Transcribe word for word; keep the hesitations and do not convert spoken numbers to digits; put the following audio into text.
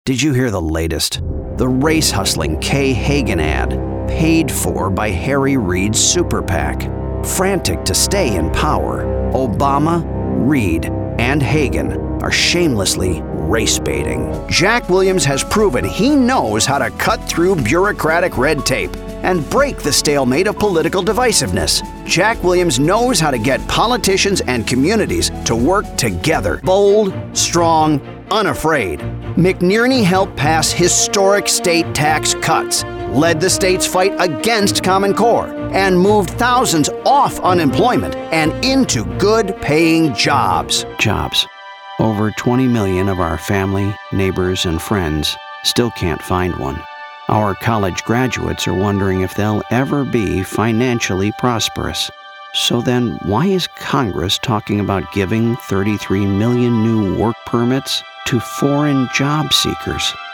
Did you hear the latest? The race-hustling Kay Hagan ad, paid for by Harry Reid's super PAC. Frantic to stay in power, Obama, Reid, and Hagan are shamelessly race-baiting. Jack Williams has proven he knows how to cut through bureaucratic red tape and break the stalemate of political divisiveness. Jack Williams knows how to get politicians and communities to work together. Bold, strong, unafraid. McNerney helped pass historic state tax cuts, led the state's fight against Common Core, and moved thousands off unemployment and into good-paying jobs. Jobs. Over twenty million of our family, neighbors, and friends still can't find one. Our college graduates are wondering if they'll ever be financially prosperous. So then, why is Congress talking about giving thirty-three million new work permits to foreign job seekers?